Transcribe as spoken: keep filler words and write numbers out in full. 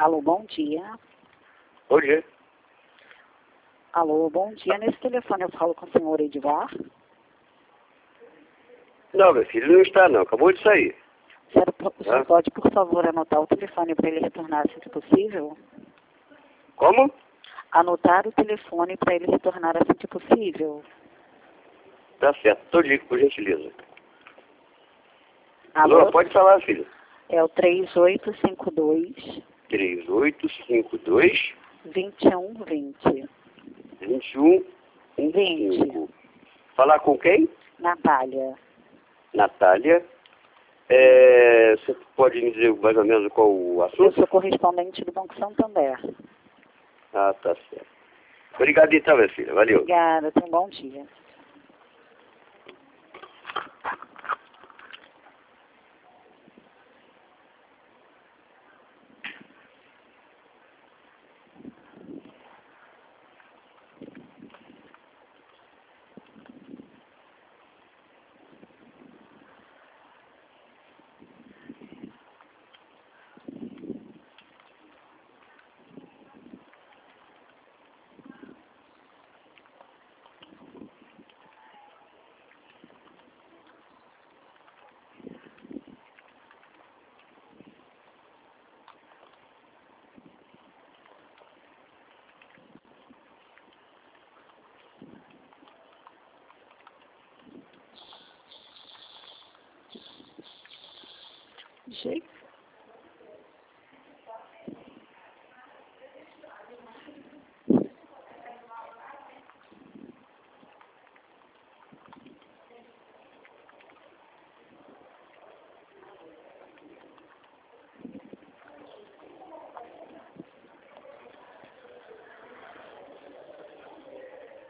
Alô, bom dia. Bom dia. Alô, bom dia. Nesse telefone eu falo com o senhor Edivar. Não, meu filho, não está não. Acabou de sair. O senhor, o senhor Ah. pode, por favor, anotar o telefone para ele retornar assim que possível? Como? Anotar o telefone para ele retornar assim que possível. Tá certo. Tô ligo, por gentileza. Alô? Alô, pode falar, filho. É o três oito cinco dois, três oito cinco dois, dois um dois zero. vinte e um vinte. cinco. Falar com quem? Natália. Natália. É, você pode me dizer mais ou menos qual o Eu assunto? sou correspondente do Banco Santander. Ah, tá certo. Obrigado então, minha filha. Valeu. Obrigada, tenha um bom dia. Gente.